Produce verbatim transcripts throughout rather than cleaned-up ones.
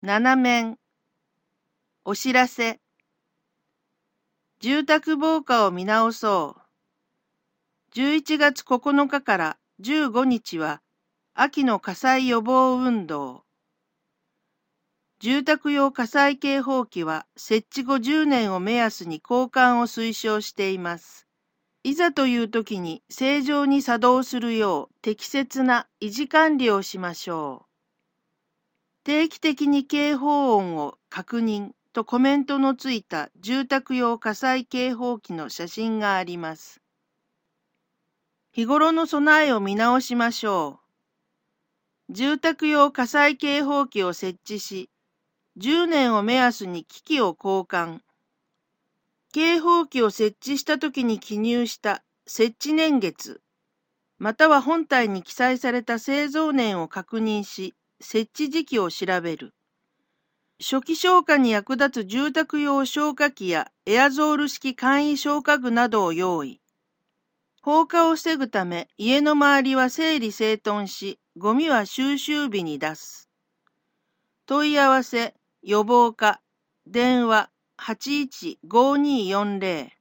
斜面、お知らせ。住宅防火を見直そう。じゅういちがつここのかからじゅうごにちは秋の火災予防運動。住宅用火災警報器は設置後じゅうねんを目安に交換を推奨しています。いざという時に正常に作動するよう適切な維持管理をしましょう。定期的に警報音を確認とコメントのついた住宅用火災警報器の写真があります。日頃の備えを見直しましょう。住宅用火災警報器を設置し、じゅうねんを目安に機器を交換。警報器を設置したときに記入した設置年月、または本体に記載された製造年を確認し、設置時期を調べる。初期消火に役立つ住宅用消火器やエアゾール式簡易消火具などを用意。放火を防ぐため、家の周りは整理整頓し、ゴミは収集日に出す。問い合わせ、予防課、電話はちいちごにーよんぜろ。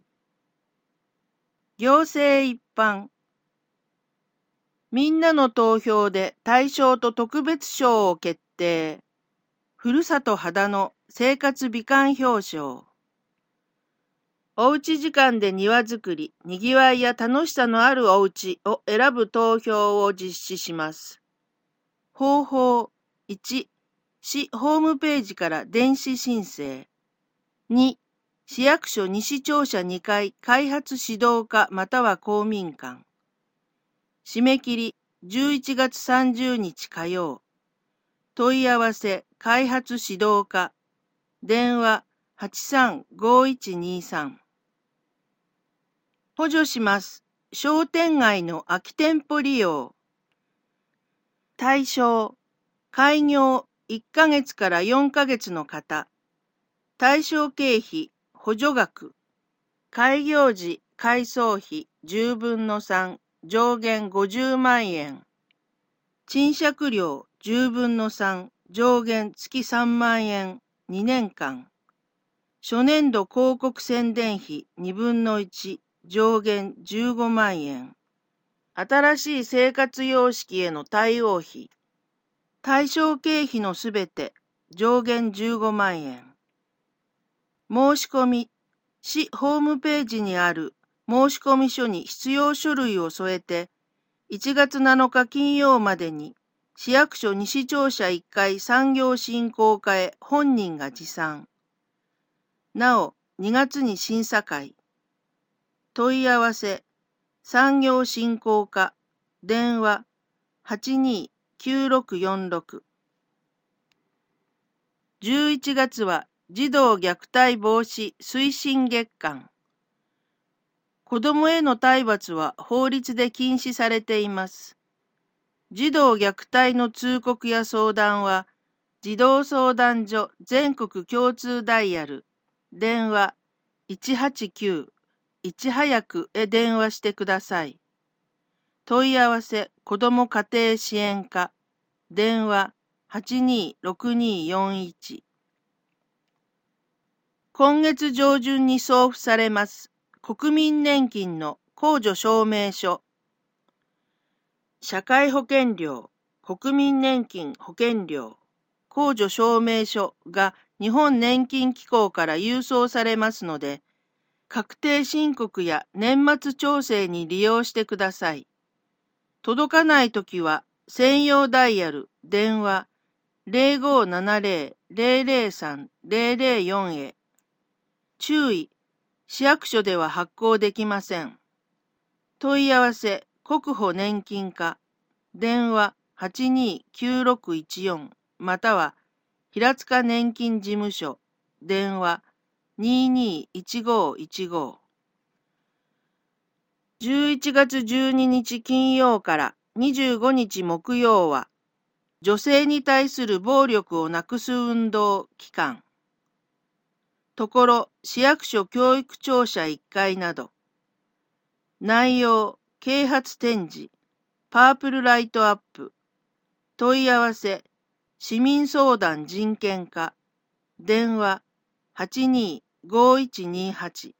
行政一般。みんなの投票で大賞と特別賞を決定。ふるさと秦野生活美観表彰。おうち時間で庭作り、にぎわいや楽しさのあるおうちを選ぶ投票を実施します。方法いち、市ホームページから電子申請。に、市役所西庁舎にかい開発指導課または公民館。締め切りじゅういちがつさんじゅうにち火曜。問い合わせ開発指導課。電話はちさんごいちにさん。補助します。商店街の空き店舗利用。対象、開業いっかげつからよんかげつの方。対象経費、補助額。開業時、改装費じゅうぶんのさん、上限ごじゅうまんえん。賃借料じゅうぶんのさん、上限月さんまんえん、にねんかん。初年度広告宣伝費にぶんのいち、上限じゅうごまんえん。新しい生活様式への対応費。対象経費のすべて、上限じゅうごまんえん。申し込み。市ホームページにある申込書に必要書類を添えて、いちがつなのか金曜までに、市役所西庁舎いっかい産業振興課へ本人が持参。なお、にがつに審査会。問い合わせ、産業振興課、電話はちにーきゅうろくよんろく。じゅういちがつは児童虐待防止推進月間。子どもへの体罰は法律で禁止されています。児童虐待の通告や相談は、児童相談所全国共通ダイヤル、電話いちはちきゅう、いち早くへ電話してください。問い合わせ子ども家庭支援課、電話はちにーろくにーよんいち。今月上旬に送付されます国民年金の控除証明書。社会保険料、国民年金保険料、控除証明書が日本年金機構から郵送されますので、確定申告や年末調整に利用してください。届かないときは専用ダイヤル、電話ゼロごーななゼロ、ゼロゼロさん、ゼロゼロよんへ。注意、市役所では発行できません。問い合わせ国保年金課、電話はちにーきゅうろくいちよんまたは平塚年金事務所、電話にーにーいちごーいちごー。じゅういちがつじゅうににち金曜からにじゅうごにち木曜は、女性に対する暴力をなくす運動期間。ところ市役所教育庁舎いっかいなど。内容、啓発展示、パープルライトアップ。問い合わせ、 市民相談人権課電話 はちにーごーいちにーはち。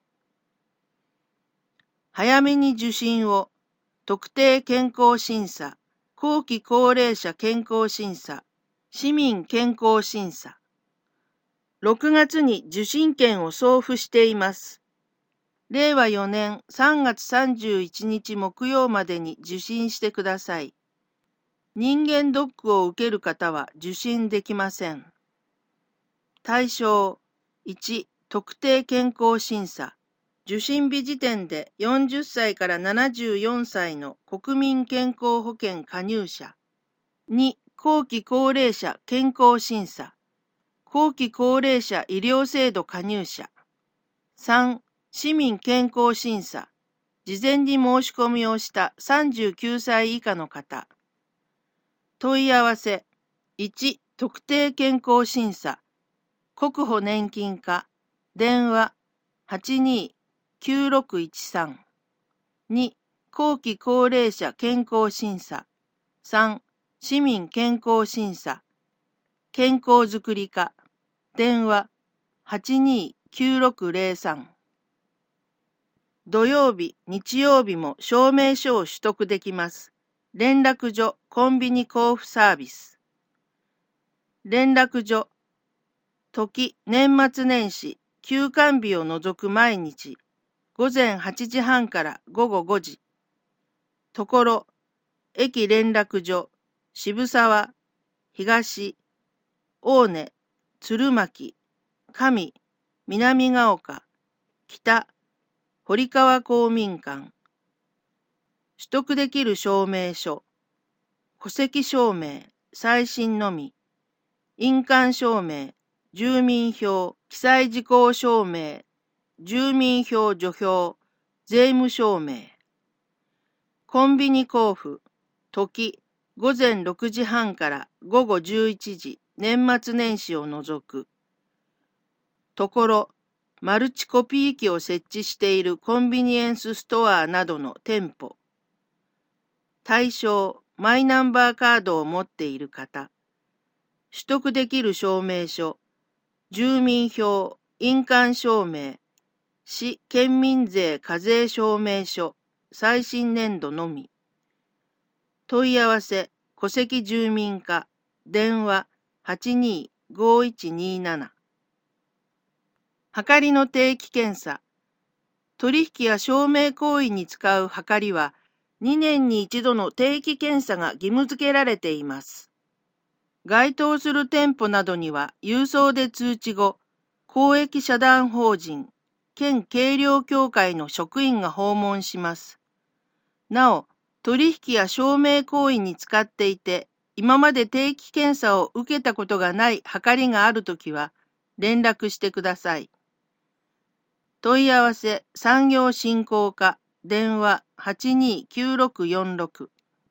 早めに受診を。特定健康審査、後期高齢者健康審査、市民健康審査。ろくがつに受診券を送付しています。れいわよねんさんがつさんじゅういちにち木曜までに受診してください。人間ドックを受ける方は受診できません。対象いち、特定健康審査。受診日時点でよんじゅっさいからななじゅうよんさいの国民健康保険加入者。に、後期高齢者健康審査。後期高齢者医療制度加入者。さん、市民健康審査。事前に申し込みをしたさんじゅうきゅうさい以下の方。問い合わせ。いち、特定健康審査。国保年金課。電話 はちにーきゅうろくいちさん。に、後期高齢者健康審査。さん、市民健康審査。健康づくり課。電話 はちにーきゅうろくぜろさん。土曜日、日曜日も証明書を取得できます。連絡所コンビニ交付サービス。連絡所。時、年末年始、休館日を除く毎日。ごぜんはちじはんからごごごじ。ところ、駅連絡所、渋沢、東、大根、鶴巻、上、南ヶ丘、北、堀川公民館。取得できる証明書、戸籍証明、最新のみ、印鑑証明、住民票、記載事項証明、住民票除票、税務証明。コンビニ交付、時、ごぜんろくじはんからごごじゅういちじ、年末年始を除く。ところ、マルチコピー機を設置しているコンビニエンスストアなどの店舗。対象、マイナンバーカードを持っている方。取得できる証明書、住民票、印鑑証明、市県民税課税証明書、最新年度のみ。問い合わせ、戸籍住民課、電話 はちにーごーいちにーなな。はかりの定期検査。取引や証明行為に使うはかりは、にねんに一度の定期検査が義務付けられています。該当する店舗などには郵送で通知後、公益社団法人、県計量協会の職員が訪問します。なお、取引や証明行為に使っていて、今まで定期検査を受けたことがないはかりがあるときは、連絡してください。問い合わせ産業振興課電話 はちにーきゅうろくよんろく。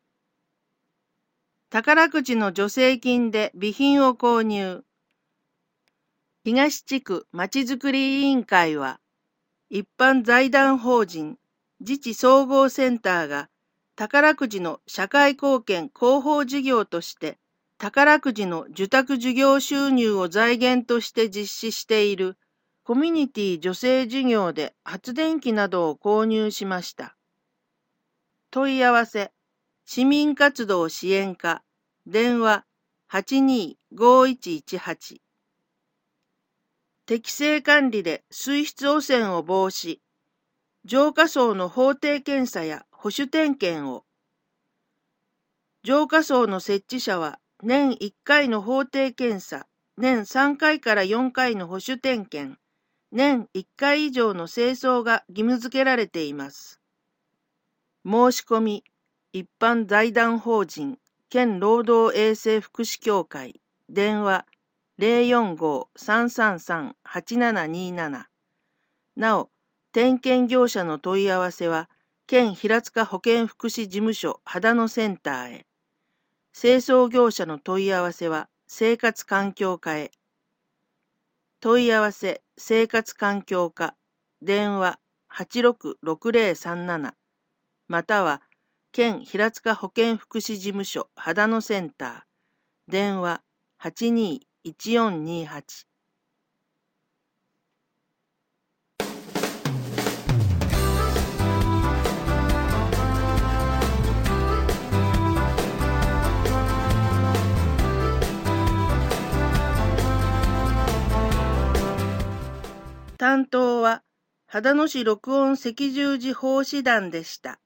宝くじの助成金で備品を購入。東地区まちづくり委員会は、一般財団法人自治総合センターが宝くじの社会貢献広報事業として宝くじの受託事業収入を財源として実施しているコミュニティ助成事業で発電機などを購入しました。問い合わせ、市民活動支援課、電話 はちにーごーいちいちはち。適正管理で水質汚染を防止、浄化槽の法定検査や保守点検を。浄化槽の設置者は年いっかいの法定検査、年さんかいからよんかいの保守点検、年いっかい以上の清掃が義務付けられています。申し込み、一般財団法人、県労働衛生福祉協会、電話 ゼロよんごーさんさんさんはちななにーなな。なお、点検業者の問い合わせは、県平塚保健福祉事務所秦野センターへ。清掃業者の問い合わせは、生活環境課へ。問い合わせ、生活環境課、電話 はちろくろくぜろさんなな、または、県平塚保健福祉事務所秦野センター、電話はちにーいちよんにはち。担当は秦野市録音赤十字奉仕団でした。